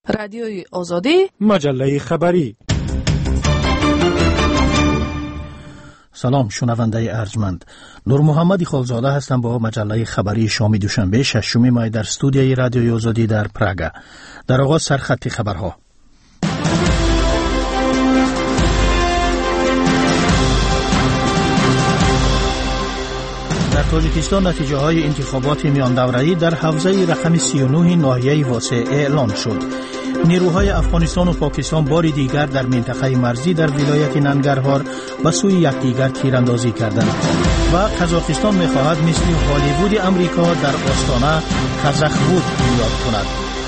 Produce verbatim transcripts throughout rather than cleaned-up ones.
رادیوی آزادی، مجله خبری. سلام شنونده ارجمند، نور محمد خالزاده هستم با مجله خبری شام دوشنبه ششم مای در استودیوی رادیوی آزادی در پراگ. در آغاز سرخط خبرها. در تاجیکستان نتیجه های انتخابات میان دوره‌ای در حوزه رقم سی و نه ناحیه واسع اعلان شد. نیروهای افغانستان و پاکستان بار دیگر در منطقه مرزی در ولایت ننگرهار به سوی یکدیگر تیراندازی کردند و قزاقستان می‌خواهد مثل هالیوود امریکا در آستانه قزاق‌وود بنیاد کند.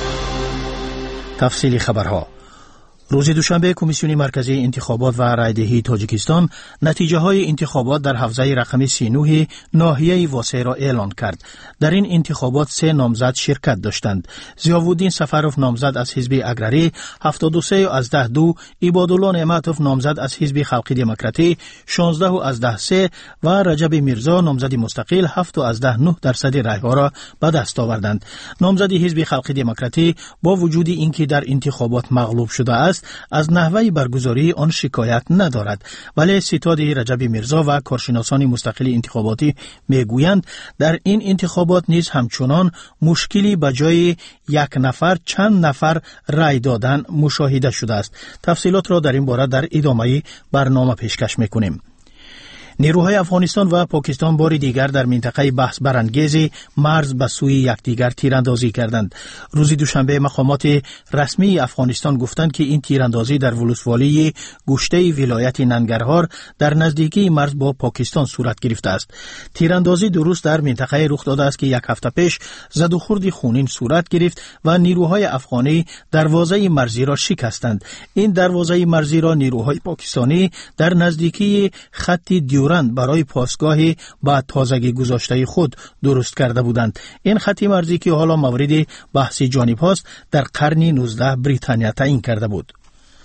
تفصیل خبرها. روز دوشنبه کمیسیون مرکزی انتخابات و رایدهی تاجیکستان نتیجه های انتخابات در حوزه رقم سی و نه ناحیه واسع را اعلان کرد. در این انتخابات سه نامزد شرکت داشتند. ضیاءالدین سفروف نامزد از حزب اگراری، هفتاد و سه از ده دو، عبادالله نعمتوف نامزد از حزب خلقی دموکراتی، شانزده از ده سه و رجب میرزا نامزد مستقل هفت از ده نه درصد رای ها را به دست آوردند. نامزد حزب خلقی دموکراتی با وجود اینکه در انتخابات مغلوب شده است از نحوه برگزاری آن شکایت ندارد، ولی ستاد رجب میرزا و کارشناسان مستقل انتخاباتی میگویند در این انتخابات نیز همچنان مشکلی به جای یک نفر چند نفر رای دادن مشاهده شده است. تفصیلات را در این باره در ادامه برنامه پیشکش میکنیم. نیروهای افغانستان و پاکستان بار دیگر در منطقه بحث برانگیز مرز به سوی یکدیگر تیراندازی کردند. روز دوشنبه مقامات رسمی افغانستان گفتند که این تیراندازی در ولسوالی گوشته ولایت ننگرهار در نزدیکی مرز با پاکستان صورت گرفته است. تیراندازی درست در منطقه رخ داده است که یک هفته پیش زد و خورد خونین صورت گرفت و نیروهای افغانی دروازه مرزی را شکستند. این دروازه مرزی را نیروهای پاکستانی در نزدیکی خط دیورند برای پاسگاه با تازگی گذاشته خود درست کرده بودند. این خط مرزی که حالا مورد بحث جانب هاست در قرن نوزدهم بریتانیا تعیین کرده بود.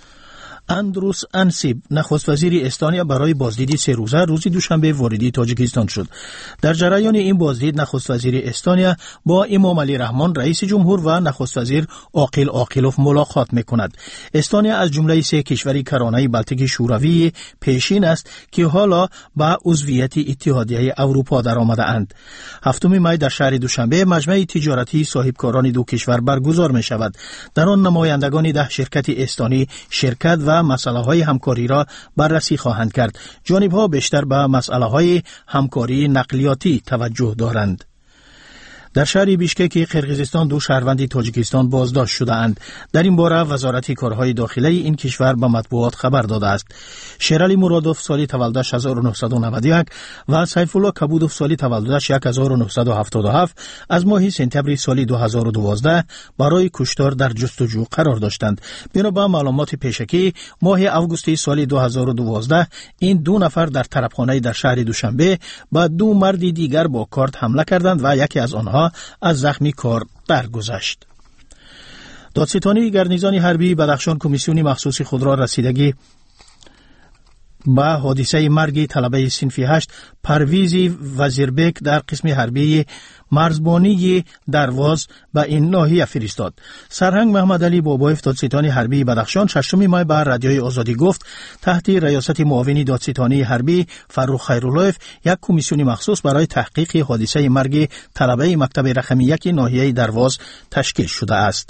اندروس انسیب نخست وزیر استونیا برای بازدید سه روزه روز دوشنبه وارد تاجیکستان شد. در جریان این بازدید نخست وزیر استونیا با امام علی رحمان رئیس جمهور و نخست وزیر عاقل عاقلوف ملاقات میکند. استونیا از جمله سه کشور کرانه بلتیک شوروی پیشین است که حالا به عضویت اتحادیه اروپا درآمده اند. هفتم می در شهر دوشنبه مجمع تجارتی صاحبکاران دو کشور برگزار می شود. در آن نمایندگان ده شرکت استونی شرکت و مسئله های همکاری را بررسی خواهند کرد. جانب ها بیشتر به مسئله های همکاری نقلیاتی توجه دارند. در شهر بیشکک قرقیزستان دو شهروند تاجیکستان بازداشت شده اند. در این باره وزارت کارهای داخلی این کشور به مطبوعات خبر داده است. شیرالی مرادوف سالی تولدش هزار و نهصد و نود و یک و سیف الله کبودوف سالی تولدش هزار و نهصد و هفتاد و هفت از ماه سپتامبر سال دو هزار و دوازده برای کشتار در جستجو قرار داشتند. بنا به معلومات پیشکی ماه آگوست سال دو هزار و دوازده این دو نفر در طرفخانه در شهر دوشنبه با دو مرد دیگر با کارت حمله کردند و یکی از آنها از زخمی کار درگذشت. دادستانی گارنیزون حربی بدخشان کمیسیون مخصوص خود را رسیدگی با حادثه مرگ طلبه صنف هشت پرویز وزیربک در قسم حربی مرزبانی درواز به این ناحیه فرستاد. سرهنگ محمد علی بابایف دادستانی حربی بدخشان ششم مای به رادیوی آزادی گفت تحت ریاست معاون دادستانی حربی فروخ خیراللهف یک کمیسیون مخصوص برای تحقیق حادثه مرگ طلبه مکتب رقم یک ناحیه درواز تشکیل شده است.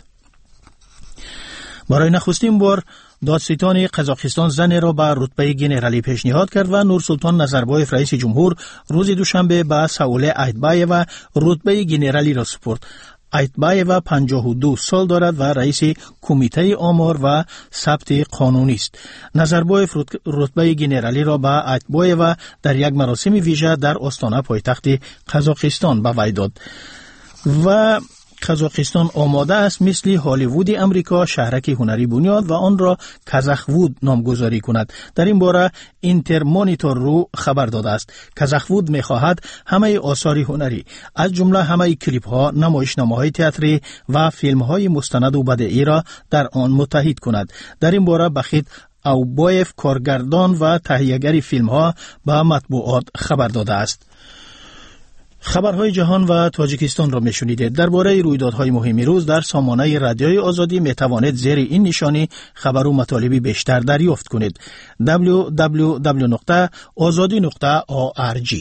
برای نخستین بار دادستان قزاقستان زن را به رتبه گنرالی پیشنهاد کرد و نورسلطان نظربایف رئیس جمهور روز دوشنبه به سئول ایتبایو رتبه گنرالی را سپرد. ایتبایو پنجاه و دو سال دارد و رئیس کمیته آمار و ثبت قانونی است. نظربایف رتبه گنرالی را به ایتبایو در یک مراسم ویژه در آستانه پایتخت قزاقستان به وی داد و قزاقستان آماده است مثل هالیوود امریکا شهرک هنری بنیاد و آن را قزاق‌وود نامگذاری کند. در این باره اینتر مانیتور رو خبر داده است. قزاق‌وود می‌خواهد همه آثار هنری از جمله همه کلیپ ها، نمایشنامه‌های تئاتری و فیلم‌های مستند و بدیعی را در آن متحد کند. در این باره بخید اوبایف کارگردان و تهیه‌گر فیلم‌ها به مطبوعات خبر داده است. خبرهای جهان و تاجیکستان را میشنیدید. درباره رویدادهای مهم روز در سامانه رادیوی آزادی می توانید زیر این نشانی خبر و مطالبی بیشتر دریافت کنید. دبلیو دبلیو دبلیو نقطه آزادی نقطه او آر جی.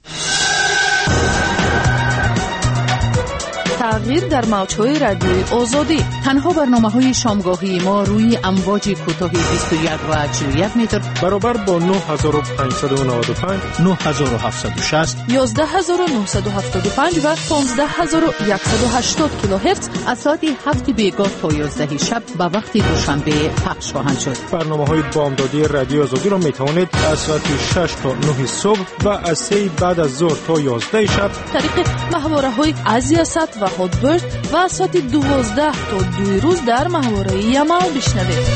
تغییر در موج‌های رادیوی آزادی. تنها برنامه‌های شامگاهی ما روی امواج کوتاه بیست و یک و چهل و یک متر برابر با نه هزار و پانصد و نود و پنج، نه هزار و هفتصد و شصت، یازده هزار و نهصد و هفتاد و پنج و پانزده هزار و صد و هشتاد کیلوهرتز از ساعت هفت بیگاه تا یازده شب به وقت دوشنبه پخش خواهند شد. برنامه‌های بامدادی رادیو آزادی را می‌توانید از ساعت شش تا نه صبح و از سه بعد از ظهر تا یازده شب طریق محوره‌های ازیاست و هاتبرد و از ساعت دوازده تا دو روز در محوره یمال بشنوید.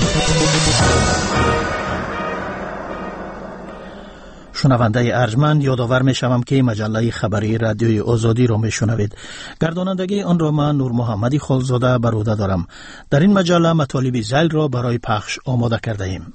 شنونده ارجمند، یادآور می شوم که مجله خبری رادیوی آزادی را می شنوید. گردانندگی آن را من نور محمدی خالزاده بر عهده دارم. در این مجله مطالب ذیل را برای پخش آماده کرده ایم.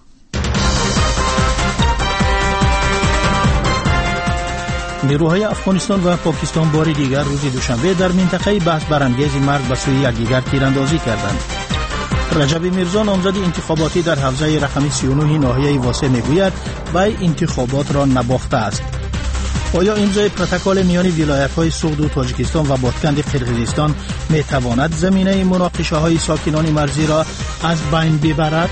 نیروهای افغانستان و پاکستان بار دیگر روز دوشنبه در منطقه بحث برانگیز مرز به سوی یکدیگر تیراندازی کردند. رجب میرزا نامزد انتخاباتی در حوزه رقم سی و نه ناحیه واسه میگوید وی انتخابات را نباخته است. آیا امضای پروتکل میان ولایت‌های سوغد و تاجیکستان و بادکند قرقیزستان میتواند زمینه مناقشه‌های ساکنان مرزی را از بین ببرد؟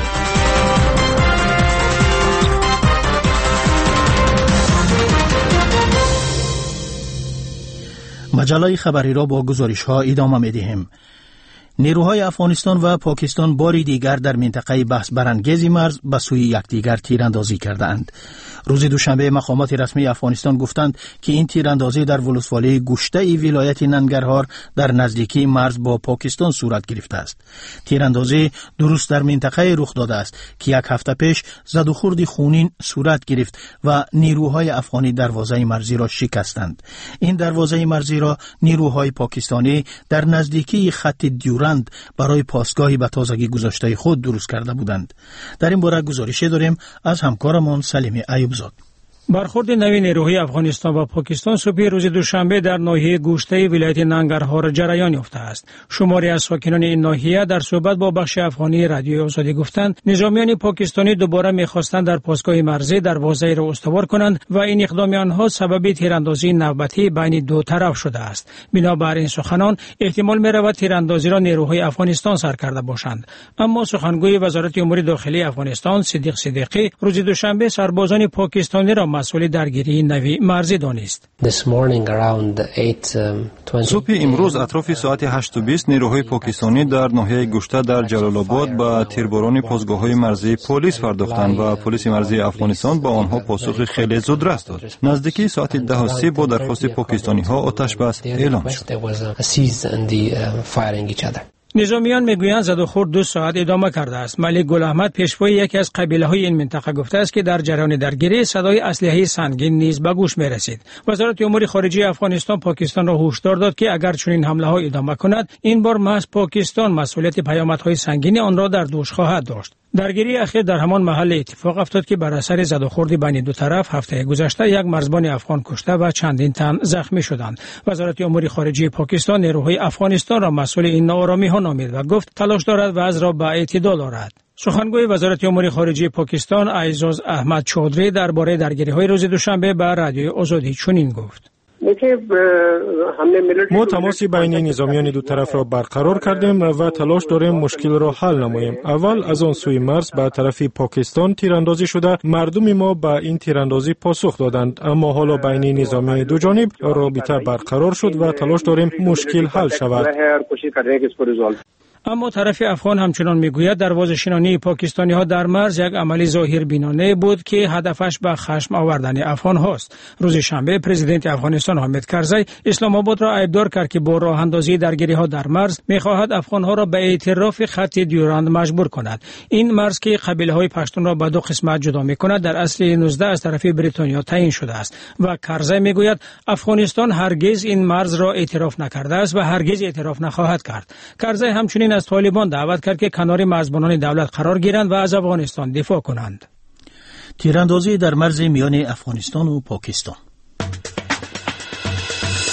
مجله خبری را با گزارش‌ها ادامه می‌دهیم. نیروهای افغانستان و پاکستان باری دیگر در منطقه بحث برانگیز مرز به سوی یکدیگر تیراندازی کردند. روز دوشنبه مقامات رسمی افغانستان گفتند که این تیراندازی در ولسوالی گوشته ولایت ننگرهار در نزدیکی مرز با پاکستان صورت گرفته است. تیراندازی درست در منطقه رخ داده است که یک هفته پیش زد و خورد خونین صورت گرفت و نیروهای افغانی دروازه مرزی را شکستند. این دروازه مرزی را نیروهای پاکستانی در نزدیکی خط دیورند برای پاسگاهی به تازگی گذاشته خود درست کرده بودند. در این باره گزارشی داریم از همکارمان سلیم ایوبزاد. برخورد نوی نیروهای افغانستان و پاکستان صبح روز دوشنبه در ناحیه گوشته ولایت ننگرهار جریان یافته است. شماری از ساکنان این ناحیه در صحبت با بخش افغانی رادیوی آزادی گفتند نظامیان پاکستانی دوباره می‌خواستند در پاسگاه مرزی دروازه را استوار کنند و این اقدام آنها سبب تیراندازی نوبتی بین دو طرف شده است. بنابر این سخنان احتمال می‌رود تیراندازی را نیروهای افغانستان سر کرده باشند. اما سخنگوی وزارت امور داخلی افغانستان صدیق صدیقی روز دوشنبه سربازان پاکستانی را مسئول درگیری نوی مرزی دانست. صبح امروز اطراف ساعت هشت و بیست نیروهای پاکستانی در ناحیه گوشته در جلال آباد با تیرباران پاسگاه‌های مرزی پلیس پرداختند و پلیس مرزی افغانستان با آنها پاسخ خیلی زودرس داد. نزدیکی ساعت ده و سی با درخواست پاکستانی‌ها آتش بس اعلام شد. نظامیان میگویند زد و خورد دو ساعت ادامه کرده است. ملک گل احمد پیشوای یکی از قبیله های این منطقه گفته است که در جریان درگیری صدای اسلحه سنگین نیز به گوش می رسید. وزارت امور خارجه افغانستان پاکستان را هشدار داد که اگر چنین حمله ها ادامه کند این بار محض پاکستان مسئولیت پیامدهای سنگین آن را در دوش خواهد داشت. درگیری اخیر در همان محل اتفاق افتاد که بر اثر زد و خورد بین دو طرف هفته گذشته یک مرزبان افغان کشته و چندین تن زخمی شدند. وزارت امور خارجه پاکستان نیروهای افغانستان را مسئول این ناآرامی ها نامید و گفت تلاش دارد وضع را به اعتدال آورد. سخنگوی وزارت امور خارجه پاکستان اعزاز احمد چودری درباره درگیری‌های روز دوشنبه به رادیوی آزادی چنین گفت: ما تماسی بین نظامیان دو طرف را برقرار کردیم و تلاش داریم مشکل را حل نماییم. اول از آن سوی مرز به طرف پاکستان تیراندازی شده، مردم ما به این تیراندازی پاسخ دادند، اما حالا بین نظامی دو جانب رابطه برقرار شد و تلاش داریم مشکل حل شود. اما طرف افغان همچنان میگوید دروازه‌شینانی پاکستانی ها در مرز یک عملی ظاهر بینانه بود که هدفش به خشم آوردن افغان هاست. روز شنبه پرزیدنت افغانستان حامد کرزی اسلام آباد را ایبدار کرد که با راه اندازی درگیری ها در مرز میخواهد افغان ها را به اعتراف خط دیوراند مجبور کند. این مرز که قبیله های پشتون را به دو قسمت جدا میکند در اصل نوزده از طرف بریتانیا تعیین شده است و کرزی میگوید افغانستان هرگز این مرز را اعتراف نکرده است و هرگز اعتراف نخواهد کرد. کرزی همچنین از طالبان دعوت کرد که کنار مرزبانان دولت قرار گیرند و از افغانستان دفاع کنند. تیراندازی در مرز میان افغانستان و پاکستان.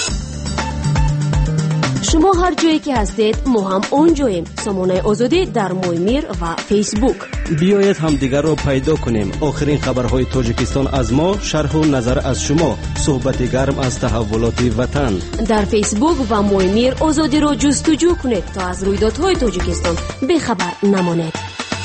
شما هر جایی که هستید ما هم اونجاییم. سامانه آزادی در مویمیر و فیسبوک. بیایید هم دیگر را پیدا کنیم. آخرین خبرهای تاجیکستان از ما، شرح و نظر از شما، صحبت گرم از تحولات وطن. در فیسبوک و مویمیر آزادی را جستجو کنید تا از رویدادهای تاجیکستان بخبر نمانید.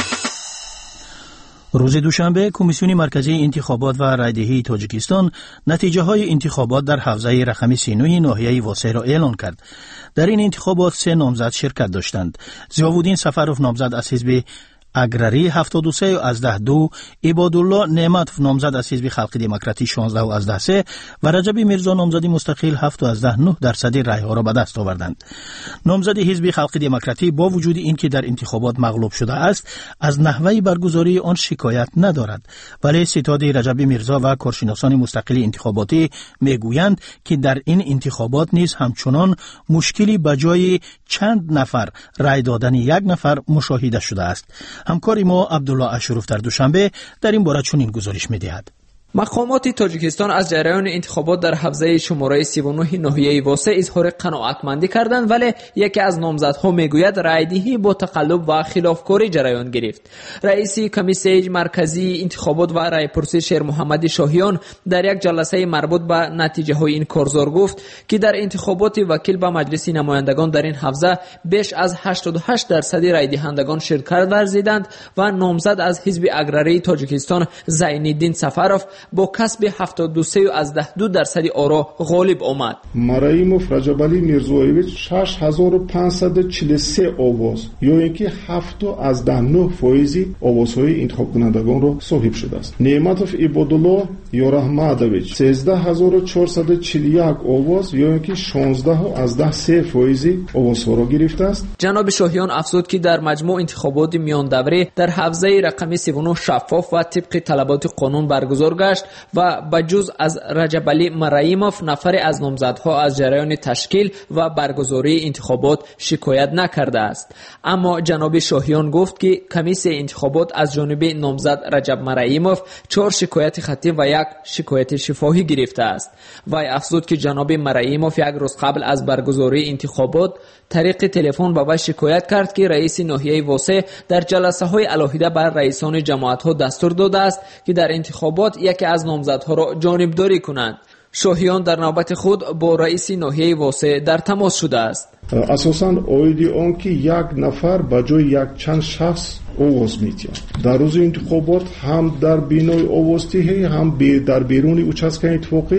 روز دوشنبه کمیسیون مرکزی انتخابات و رایدهی تاجیکستان نتیجه های انتخابات در حوزه رقم سی و نه ناحیه واسه را اعلان کرد. در این انتخابات سه نامزد شرکت داشتند. ضیاءالدین سفروف نامزد از حزب اگراری هفتاد و سه از ده دو، عبادالله نعمتوف نامزد از حزب خلق دموکراتی شانزده از ده سه و رجب میرزا نامزد مستقل هفت از ده نه درصد رای ها را به دست آوردند. نامزد حزب خلق دموکراتی با وجود اینکه در انتخابات مغلوب شده است، از نحوه برگزاری آن شکایت ندارد، ولی ستاد رجب میرزا و کارشناسان مستقل انتخاباتی میگویند که در این انتخابات نیز همچنان مشکلی بجای چند نفر رای دادن یک نفر مشاهده شده است. همکار ما عبدالله اشروف در دوشنبه در این باره چنین گزارش می‌دهد. مقامات تاجیکستان از جریان انتخابات در حوزه شماره سی و نه ناحیه واسه اظهار قناعتمندی کردند، ولی یکی از نامزدها میگوید رایدهی با تقلب و خلافکاری جریان گرفت. رئیس کمیسیون مرکزی انتخابات و رایپرسی شیر محمد شاهیان در یک جلسه مربوط به نتیجه های این کارزار گفت که در انتخابات وکیل به مجلس نمایندگان در این حوزه بیش از هشتاد و هشت درصد رای دهندگان شرکت ورزیدند و نامزد از حزب اگراری تاجیکستان زینالدین سفروف با کسب هفتاد و سه از ده دو درصد آرا غالب آمد. مرایموف رجبعلی میرزایویچ شش هزار و پانصد و چهل و سه آواز یا اینکه هفت از ده نه فایزی آوازهای انتخاب کنندگان را صاحب شده است. نعمتوف عبادالله یارحمدویچ سیزده هزار و چهارصد و چهل و یک آواز یا اینکه شانزده از ده سه فایزی آوازها را گرفته است. جناب شاهیان افزود که در مجموع انتخابات میان دوره در حوزه رقم سی و نه شفاف و طبق طلبات قانون برگزار گشت و بجز از رجبعلی مرایموف نفر از نامزدها از جریان تشکیل و برگزاری انتخابات شکایت نکرده است. اما جناب شاهیان گفت که کمیسیون انتخابات از جانب نامزد رجب مرایموف چهار شکایت خطی و یک شکایت شفاهی گرفته است. وی افزود که جناب مرایموف یک روز قبل از برگزاری انتخابات طریق تلفن به وی شکایت کرد که رئیس ناحیه واسه در جلسه های علاهیده بر رئیسان جماعت ها دستور داده است که در انتخابات یکی از نامزدها را جانبداری کنند. شاهیان در نوبت خود با رئیس ناحیه واسه در تماس شده است. اساساً اویدی اون که یک نفر به جای یک چند شخص آواز می‌دهد. در روز انتخابات هم در بینای آوازدهی هم در بیرون участка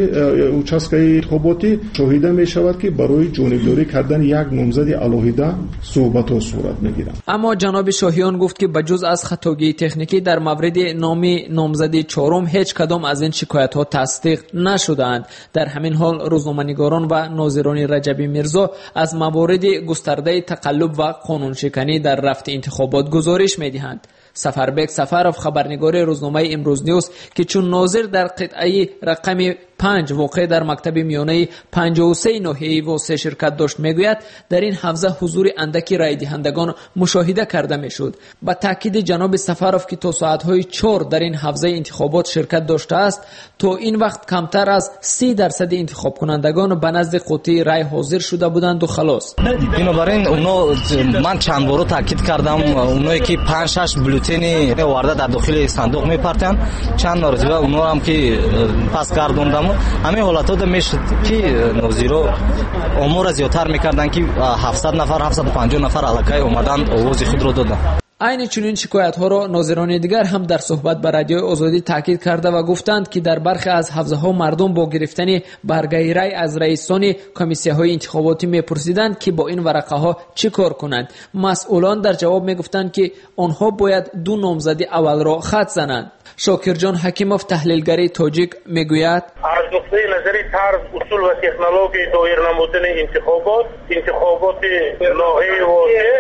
участка انتخاباتی شاهده می‌شود که برای جانبداری کردن یک نامزد علاهیده صحبت‌ها صورت می‌گیرد. اما جناب شاهیان گفت که بجز از خطاگی تکنیکی در مورد نام نامزد چهارم هیچ کدام از این شکایت‌ها تصدیق نشده‌اند. در همین حال روزنامه‌نگاران و ناظران رجب میرزا از موارد گسترده تقلب و قانونشکنی در رفت انتخابات گزارش می‌دهند. سفربک سفروف خبرنگار روزنامه امروز نیوز که چون ناظر در قطعه رقم پنج واقع در مکتب میانه پنجاه و سه ناحیه واسه شرکت داشت میگوید در این حوزه حضور اندکی رای دهندگان مشاهده کرده میشد. با تاکید جناب سفروف که تا ساعت‌های چهار در این حوزه انتخابات شرکت داشته است، تا این وقت کمتر از سی درصد انتخاب کنندگان به نزد قوطی رای حاضر شده بودند و خلاص. بنابراین اونا من چند بار تاکید کردم اونایی که پنج شش بولتن وارد در داخل صندوق میپرتن چند مرتبه اونا هم که پس گردوندم. همین حالات میشد که نوزیرو امور زیادتر میکردن که هفتصد نفر هفتصد و پنجاه نفر علاقه اومدن آواز خود رو دادن. عین چنین شکایت ها را ناظران دیگر هم در صحبت با رادیو آزادی تاکید کرده و گفتند که در برخی از حوزه ها مردم با گرفتن برگه رای از رئیسان کمیسیه های انتخاباتی میپرسیدند که با این ورقه ها چی کار کنند. مسئولان در جواب میگفتند که آنها باید دو نامزدی اول را خط زنند. شاکرجان حکیموف تحلیلگر تاجیک میگوید از نقطه نظری طرز اصول و تکنولوژی دایر نمودن انتخابات انتخابات ناحیه واسه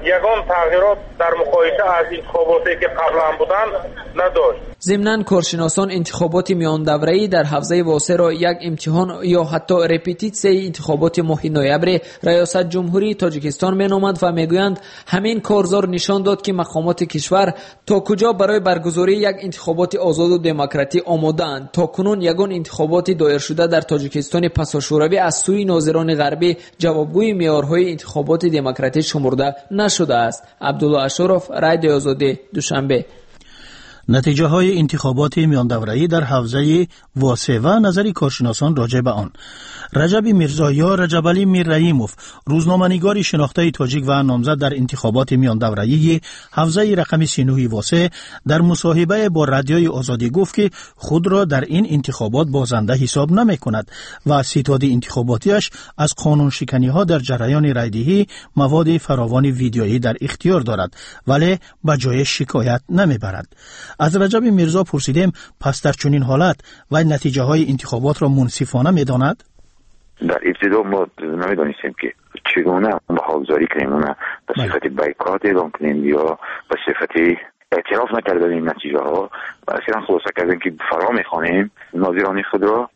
یگان تغییرات در مقایسه از انتخاباتی که قبلا بودند نداشت. ضمناً کارشناسان انتخابات میان دوره‌ای در حوزه واسه را یک امتحان یا حتی رپیتیسیون انتخابات ماه نوامبر ریاست جمهوری تاجیکستان مینامد و میگویند همین کارزار نشان داد که مقامات کشور تا کجا برای برگزاری یک انتخابات آزاد و دموکراتی آماده‌اند. تا کنون یگان انتخابات دایر شده در تاجیکستان پساشوروی از سوی ناظران غربی جوابگوی معیارهای انتخابات دموکراتی شمرده نشده است. عبدالله اشرف، رادیو آزادی، دوشنبه. نتیجه های انتخابات میان دوره‌ای در حوزه واسه و نظری کارشناسان راجع به آن. رجب میرزایی یا رجبعلی میررحیموف، روزنامه‌نگار شناخته تاجیک و نامزد در انتخابات میان دوره‌ای حوزه رقم سی و نه واسه، در مصاحبه با رادیوی آزادی گفت که خود را در این انتخابات بازنده حساب نمی‌کند و ستاد انتخاباتیش از قانون شکنی‌ها در جریان رایدهی مواد فراوان ویدیویی در اختیار دارد، ولی به جای شکایت نمیبرد. از رجب میرزا پرسیدیم پس در چنین حالت و نتیجه های انتخابات را منصفانه میداند؟ در ابتدا ما نمیدانستیم که چگونه به حاضری کنیم، اون به صفت بایکات اعلام کنیم یا به صفت اعتراف نکردن این نتیجه ها و اصلا خلاصه کردیم که فرا میخوانیم ناظران خود را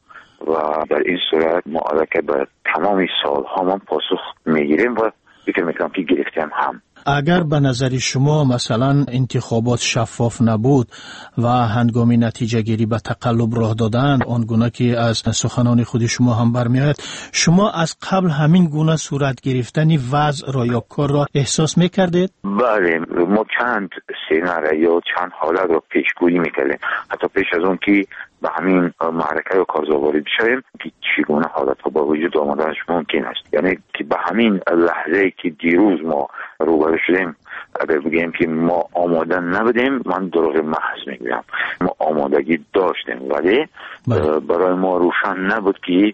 و در این صورت ما علاقه به تمام سال ها ما پاسخ میگیریم و فکر میکنم که گرفتیم هم. اگر به نظر شما مثلا انتخابات شفاف نبود و هنگامی نتیجه گیری به تقلب راه دادند آنگونه که از سخنان خود شما هم برمیآید، شما از قبل همین گونه صورت گرفتنی وضع را یا کار را احساس میکردید؟ بله، ما چند سیناریو یا چند حالت را پیشگویی میکردیم، حتی پیش از اون که به همین معرکه یا کارزار وارد شویم که چگونه حالت ها با وجود آمدنش ممکن است. یعنی که به همین لحظه که دیروز ما روبرو شدیم اگر بگیم که ما آماده نبودیم، من دروغ محض میگویم. ما آمادگی داشتیم ولی برای ما روشن نبود که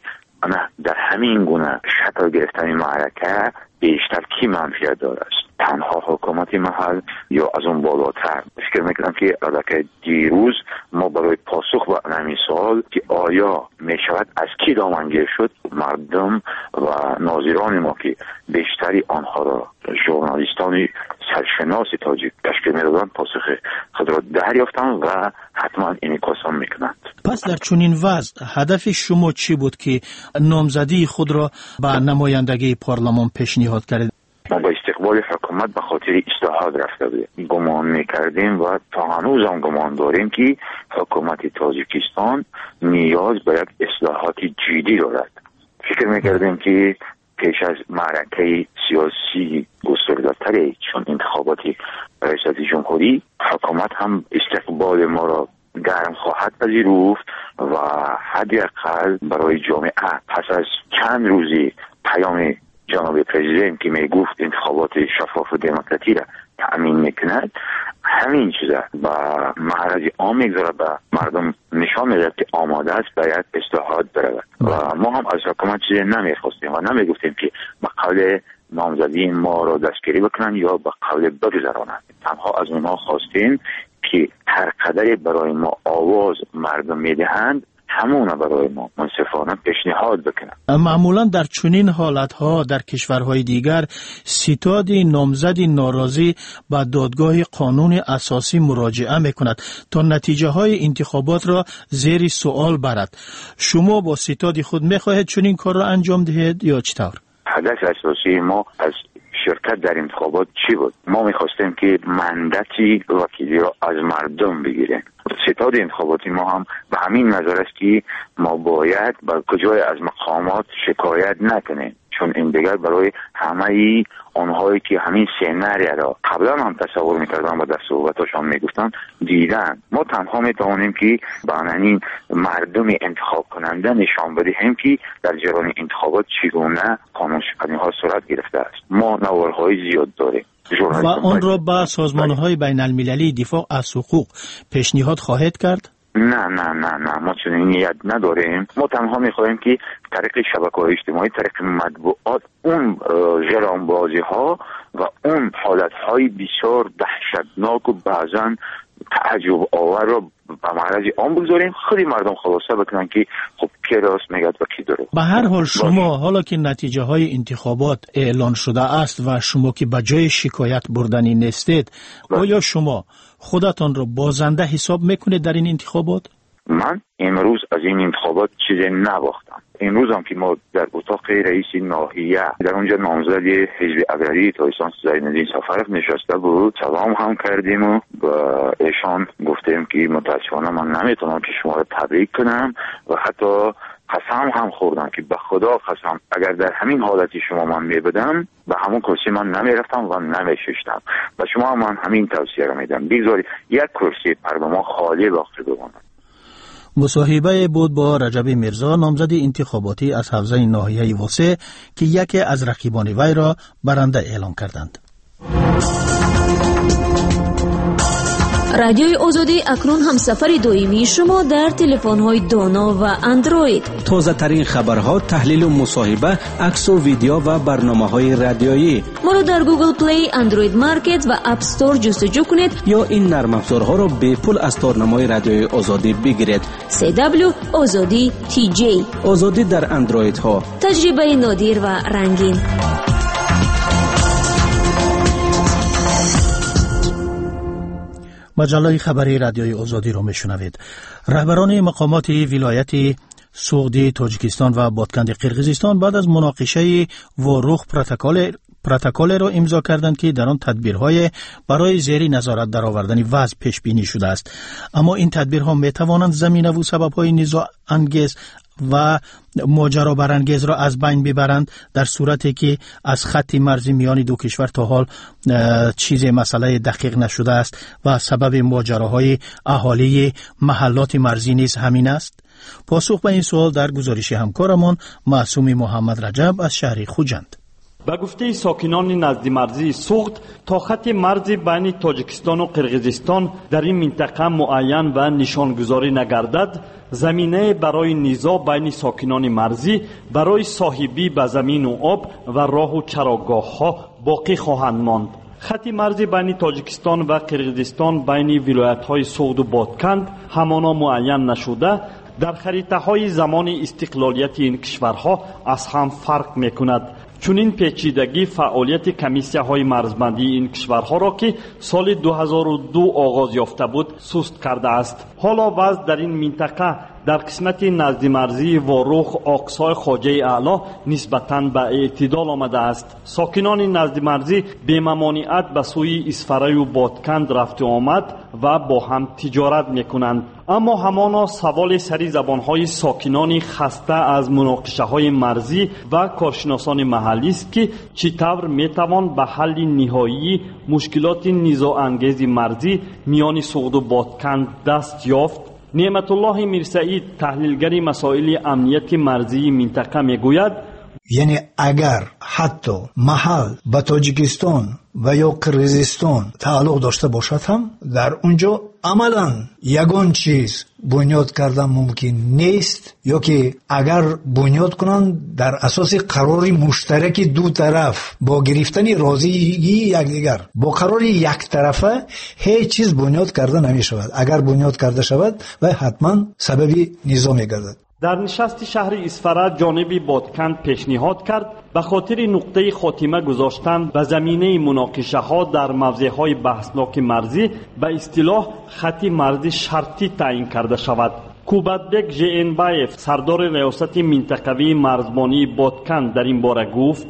در همین گونه شکل گرفتن معرکه بیشتر کی منفعت داره است، تنها حکومت محل یا از اون بالاتر. فکر میکنم که البته دیروز ما برای پاسخ به همین سوال که آیا میشود از کی دامنگیر شد، مردم و ناظران ما که بیشتری آنها را ژورنالیستان سرشناس تاجیک تشکیل میدادند پاسخ خود را دریافتند و حتما انعکاسم میکنند. پس در چنین وضع هدف شما چی بود که نامزدی خود را به نمایندگی پارلمان پیشنهاد کردید؟ ما با استقبال حکومت به خاطر اصلاحات رفته بودیم، گمان میکردیم و تا هنوز هم گمان داریم که حکومت تاجیکستان نیاز به یک اصلاحات جدی دارد. فکر میکردیم که پیش از معرکه سیاسی گسترده‌تری چون انتخابات ریاست جمهوری، حکومت هم استقبال ما را گرم خواهد پذیرفت و حداقل برای جامعه پس از چند روزی پیام جناب پرزیدنت که می گفت انتخابات شفاف و دموکراتی را تأمین میکند، همین چیزا با معرض عام میگذاره به مردم نشان میده که آماده است باید اصلاحات برود و ما هم از حکومت چیزی نمیخواستیم و نمیگفتیم که به قول نامزدی ما را دستگیری بکنن یا به قول بگذرانند. تنها از اونها خواستیم که هر قدری برای ما آواز مردم میدهند همون برای ما منصفانه پیشنهاد بکنن. معمولا در چنین حالتها در کشورهای دیگر ستاد نامزد ناراضی به دادگاه قانون اساسی مراجعه میکند تا نتیجه های انتخابات را زیر سوال برد. شما با ستاد خود میخواهید چنین کار را انجام دهید یا چطور؟ هدف اساسی ما از شرکت در انتخابات چی بود؟ ما میخواستیم که مندتی وکیلی را از مردم بگیریم. ستاد انتخاباتی ما هم به همین نظر است که ما باید با کجای از مقامات شکایت نکنیم، چون این دیگر برای همه آنهایی که همین سیناری را قبلا هم تصور میکردن و در صحبتاشان میگفتن دیدن. ما تنها میتوانیم که به این مردم انتخاب کننده نشان بدهیم که در جریان انتخابات چگونه قانون شکنی ها صورت گرفته است. ما نوارهای زیاد داریم و آن را به سازمان‌های بین المللی دفاع از حقوق پیشنهاد خواهد کرد؟ نه نه نه نه ما چنین نیت نداریم. ما تنها میخواهیم که طریق شبکه‌های اجتماعی، طریق مطبوعات، اون جرانبازی ها و اون حالت های بسیار دهشتناک و بعضا تعجب آور را به معرض عام بگذاریم، خیلی مردم خلاصه بکنن که خب کی راست میگد و کی دروغ. به هر حال شما حالا که نتیجه های انتخابات اعلان شده است و شما که به جای شکایت بردنی نیستید، آیا شما خودتان را بازنده حساب میکنید در این انتخابات؟ من امروز از این انتخابات چیزی نباختم. امروز هم که ما در اتاق رئیس ناحیه در اونجا نامزد حزب اگری تایستان زینالدین سفرف نشسته بود، سلام هم کردیم و با ایشان گفتیم که متاسفانه من نمیتونم که شما را تبریک کنم و حتی قسم هم خوردم که به خدا قسم اگر در همین حالتی شما من میبدم به همون کرسی من نمیرفتم و نمیششتم. و شما هم من همین توصیه را میدم بگذارید یک کرسی پر به ما خالی باقی بماند. مصاحبه بود با رجب میرزا، نامزد انتخاباتی از حوزه ناحیه وسه که یکی از رقیبان وی را برنده اعلام کردند. رادیوی آزادی اکنون همسفر دائمی شما در تلفن‌های دانا و اندروید. تازه ترین خبرها، تحلیل و مصاحبه، عکس و ویدیو و برنامه‌های رادیویی. ما را در گوگل پلی، اندروید مارکت و اپ استور جستجو کنید یا این نرم افزارها را به پول از تارنمای رادیوی آزادی بگیرید. سی دبلیو آزادی تی جی. آزادی در اندروید ها. تجربه نادر و رنگین. مجله خبری رادیوی آزادی را میشنوید. رهبران مقامات ولایت سوغدی تاجیکستان و بادکند قرقیزستان بعد از مناقشه وروخ پروتکل پروتکل را امضا کردند که در آن تدبیرهای برای زیر نظارت درآوردن وضع پیش بینی شده است. اما این تدبیرها می توانند زمینه و سبب‌های نزاع انگیز و ماجرا برانگیز را از بین ببرند در صورتی که از خط مرزی میان دو کشور تا حال چیز مسئله دقیق نشده است و سبب ماجراهای اهالی محلات مرزی نیز همین است. پاسخ به این سوال در گزارش همکارمان معصوم محمد رجب از شهر خوجند. به گفته ساکنان نزد مرزی سوغد، تا خط مرزی بین تاجیکستان و قرقیزستان در این منطقه معین و نشانگذاری نگردد، زمینه برای نزاع بین ساکنان مرزی برای صاحبی به زمین و آب و راه و چراگاه ها باقی خواهند ماند. خط مرزی بین تاجیکستان و قرقیزستان بین ولایت های سوغد و بادکند همانا معین نشده، در خریطه های زمان استقلالیت این کشورها از هم فرق می کند. چون این پیچیدگی فعالیت کمیسیه های مرزبندی این کشورها را که سال دو هزار و دو آغاز یافته بود سست کرده است. حالا وضع در این منطقه در قسمت نزد مرزی وروخ آقصای خواجه اعلی نسبتاً به اعتدال آمده است. ساکنان نزد مرزی به ممانعت به سوی اسفره و بادکند رفت و آمد و با هم تجارت میکنند. اما همانا سوال سری زبانهای ساکنان خسته از مناقشه های مرزی و کارشناسان محلی است که چطور میتوان به حل نهایی مشکلات نزاع انگیز مرزی میان سوغد و بادکند دست یافت. نعمت الله میرسعید، تحلیلگر مسائل امنیت مرزی منطقه میگوید یعنی اگر حتی محل به تاجیکستان و یا قرقیزستان تعلق داشته باشد هم در اونجا عملا یگان چیز بنیاد کردن ممکن نیست، یا که اگر بنیاد کنند در اساس قرار مشترک دو طرف با گرفتن راضیگی یکدیگر، با قرار یک طرفه هیچ چیز بنیاد کرده نمی شود. اگر بنیاد کرده شود و حتما سببی نزاع می گردد. در نشست شهر اسفره جانب بادکند پیشنهاد کرد به خاطر نقطه خاتمه گذاشتن به زمینه مناقشه ها در موضع های بحثناک مرزی به اصطلاح خط مرزی شرطی تعیین کرده شود. کوباتبک ژئنبایف، سردار ریاست منطقوی مرزبانی بادکند، در این باره گفت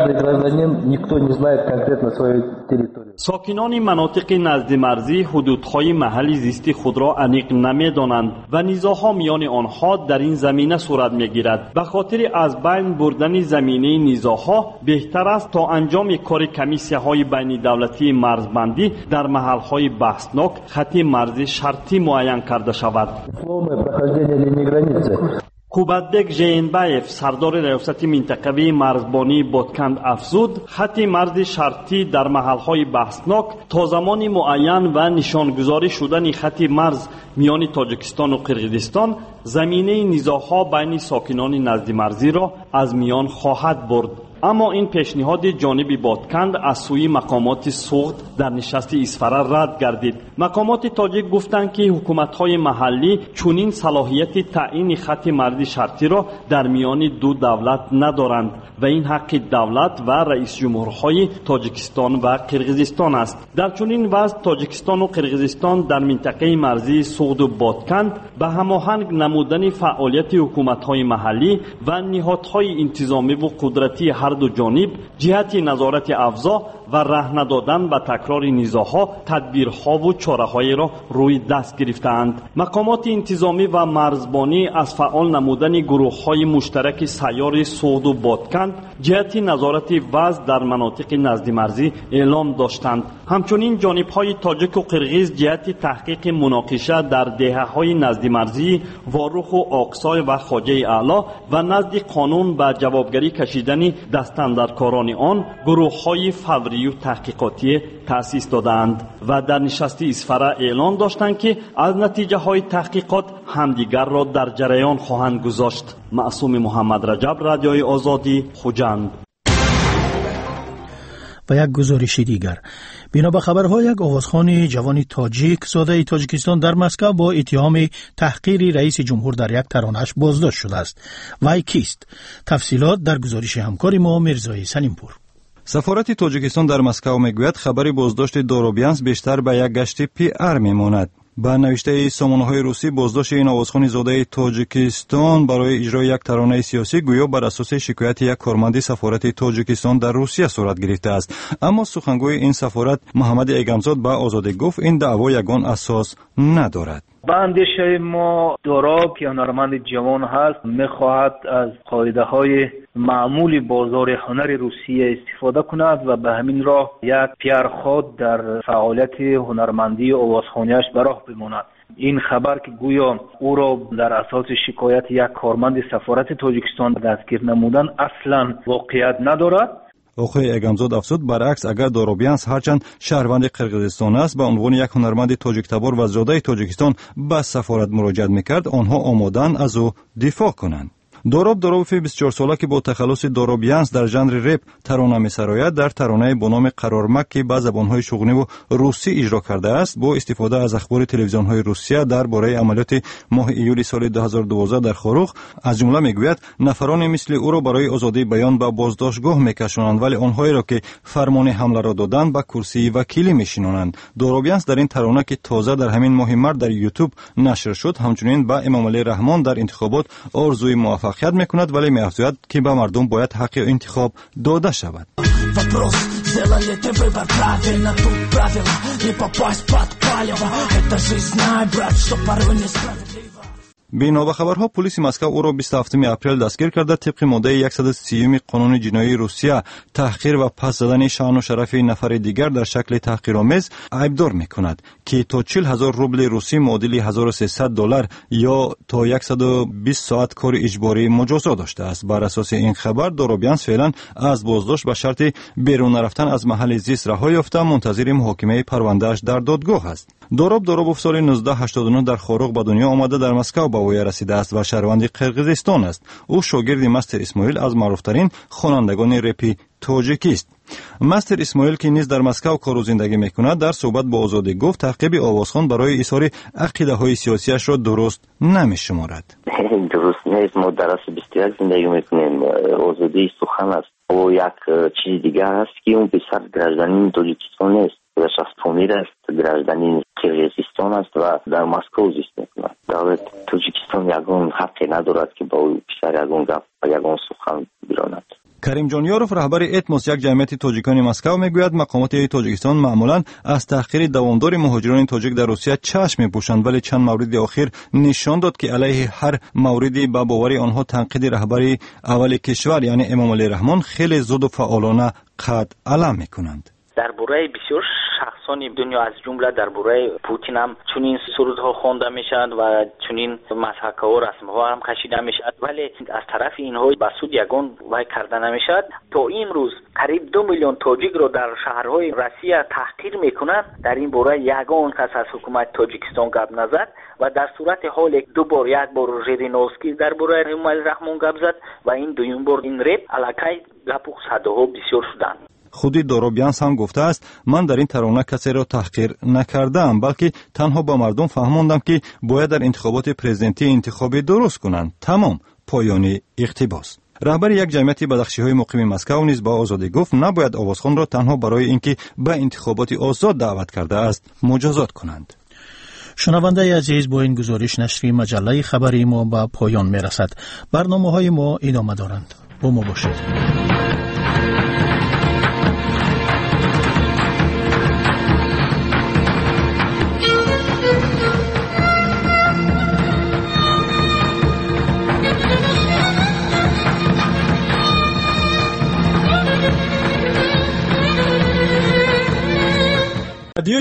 ساکنان مناطق نزد مرزی حدودهای محلی زیستی خود را عمیق نمی‌دانند و نزاع‌ها میان آنها در این زمینه صورت می‌گیرد. به خاطر از بین بردن زمینه نزاع‌ها بهتر است تا انجام کار کمیسیه‌های بین دولتی مرزبندی در محل‌های بحثناک خط مرزی شرطی معین کرده شود. کوباتبک ژئنبایف، سردار ریاست منطقوی مرزبانی بادکند افزود خط مرز شرطی در محلهای بحثناک تا زمان معین و نشانگذاری شدن خط مرز میان تاجیکستان و قرقیزستان زمینه نزاع‌ها بین ساکنان نزد مرزی را از میان خواهد برد. اما این پیشنهاد جانب بادکند از سوی مقامات سوخت در نشست اسفره رد گردید. مقامات تاجیک گفتند که حکومت‌های محلی چنین صلاحیت تعیین خط مرزی شرطی را در میان دو دولت ندارند و این حق دولت و رئیس جمهورهای تاجیکستان و قرقیزستان است. در چنین وضع تاجیکستان و قرقیزستان در منطقه مرزی سوخت و بادکند به هماهنگ نمودن فعالیت حکومت‌های محلی و نهادهای انتظامی و قدرتی هر دو جانب جهت نظارت افزا و راه ندادن به تکرار نزاع‌ها تدبیرها و چاره‌هایی را روی دست گرفتند. مقامات انتظامی و مرزبانی از فعال نمودن گروه‌های مشترک سیار سوخت و بادکند جهت نظارت وضع در مناطق نزد مرزی اعلام داشتند. همچنین جانب‌های تاجیک و قرقیز جهت تحقیق مناقشه در دهه‌های نزد مرزی واروخ و آقسای و خواجه اعلی و نزد قانون به جوابگری کشیدن دستاندرکاران آن گروه‌های فوری و تحقیقاتی تأسیس دادند و در نشست اسفره اعلام داشتند که از نتیجه های تحقیقات همدیگر را در جریان خواهند گذاشت. معصوم محمد رجب، رادیوی آزادی، خوجند. و یک گزارش دیگر، بنا به خبرها یک آوازخوان جوان تاجیک زاده تاجیکستان در مسکو با اتهام تحقیر رئیس جمهور در یک ترانه‌اش بازداشت شده است. وی کیست؟ تفصیلات در گزارش همکار ما میرزای سلیمپور. سفارت تاجیکستان در مسکو میگوید خبر بازداشت داروبیانس بیشتر به یک گشت پی ار میماند. با نوشته سامانه‌های روسی بازداشت این آوازخوان زاده تاجیکستان برای اجرای یک ترانه سیاسی گویا بر اساس شکایت یک کارمند سفارت تاجیکستان در روسیه صورت گرفته است. اما سخنگوی این سفارت محمد ایگمزاد با آزادی گفت این دعوا یگان اساس ندارد. با اندیشه ما داراب که هنرمند جوان هست میخواهد از قاعده های معمول بازار هنر روسیه استفاده کند و به همین راه یک پیر خود در فعالیت هنرمندی آوازخوانیش به راه بماند. این خبر که گویا او را در اساس شکایت یک کارمند سفارت تاجیکستان دستگیر نمودن اصلا واقعیت ندارد. آقای ایگمزاد افزود برعکس اگر داروبیانس هرچند شهروند قرقیزستان است به عنوان یک هنرمند تاجیک تبار و زاده تاجیکستان به سفارت مراجعت میکرد آنها آماده‌اند از او دفاع کنند. داراب داروفی بیست و چهار ساله که با تخلص داروبیانس در ژانر رپ ترانه می‌سراید در ترانه با نام قرارمک که به زبان‌های شغلی و روسی اجرا کرده است با استفاده از اخبار تلویزیون‌های روسیه درباره عملیات ماه ایولی سال دو هزار و دوازده در خاروخ از جمله میگوید نفرانی مثل او را برای آزادی بیان به بازداشتگاه میکشانند ولی آنهایی را که فرمان حمله را دادند به کرسی وکیلی میشینانند. داروبیانس در این ترانه که تازه در همین ماه مرد در یوتیوب نشر شد همچنین به امام علی رحمان در انتخابات آرزوی موفقیت میکند ولی می‌افزاید که به مردم باید حق انتخاب داده شود. بنا به خبرها پلیس مسکو او را بیست و هفتم اپریل دستگیر کرده طبق ماده صد و سی قانون جنایی روسیه تحقیر و پس زدن شأن و شرف نفر دیگر در شکل تحقیرآمیز عیبدار میکند که تا چهل هزار روبل روسی معادل هزار و سیصد دلار یا تا صد و بیست ساعت کار اجباری مجازات داشته است. بر اساس این خبر داروبیانس فعلا از بازداشت به شرط بیرون رفتن از محل زیست رها یافته منتظر محاکمه پروندهش در دادگاه است. داراب داروبوف سال نوزده هشتاد و نه در خاروخ به دنیا آمده در مسکو به وی رسیده است و شهروند قرقیزستان است. او شاگرد مستر اسماعیل از معروفترین خوانندگان رپ تاجیکی است. مستر اسماعیل که نیز در مسکو کار و زندگی میکند در صحبت با آزادی گفت تعقیب آوازخوان برای اظهار عقیده های سیاسیش را درست نمیشمارد. درست نیست. ما در اصل بیست و یک زندگی میکنیم. آزادی سخن است و یک چیز دیگر است که اون پسر گرجدانی تاجیکستان نیست و شخص است گرجدانی قرقیزستان است و در مسکو زیست میکند. دولت تاجیکستان یگان حقی ندارد که با او پسر یگان گپ و یگان سخن براند. کریم جانیاروف رهبر اتموس یک جمعیت تاجیکان مسکو میگوید مقامات تاجیکستان معمولا از تحقیر دوامدار مهاجران تاجیک در روسیه چشم میپوشند ولی چند مورد اخیر نشان داد که علیه هر موردی به باور آنها تنقید رهبر اول کشور یعنی امام علی رحمان خیلی زود و فعالانه قد علم میکنند. درباره بسیار شخصان دنیا از جمله درباره پوتین هم چنین سرودها خوانده میشد و چنین مسحک و رسم ها هم کشیده میشد ولی از طرف اینها به سود یگان وای کرده نمیشد. تا این روز قریب دو میلیون تاجیک رو در شهرهای روسیه تحقیر میکنند. در این باره یگان کس از حکومت تاجیکستان گپ نزد و در صورت حال دو بار یک بار ژیرینوفسکی درباره امام علی رحمان گپ زد و این دویم بار این رپ الکی گپ و صداها بسیار شدند. خودی دورابیانس هم گفته است من در این ترانه کسی را تحقیر نکردم، بلکه تنها با مردم فهماندم که باید در انتخابات پرزیدنتی انتخابی درست کنند. تمام پایانی اقتباس. رهبر یک جمعیت بدخشی‌های مقیم مسکو نیز با آزادی گفت نباید آوازخوان را تنها برای اینکه به انتخابات آزاد دعوت کرده است مجازات کنند. شنونده عزیز، با این گزارش نشری مجله خبری ما به پایان میرسد. برنامه‌های ما ادامه دارند. با ما باشید.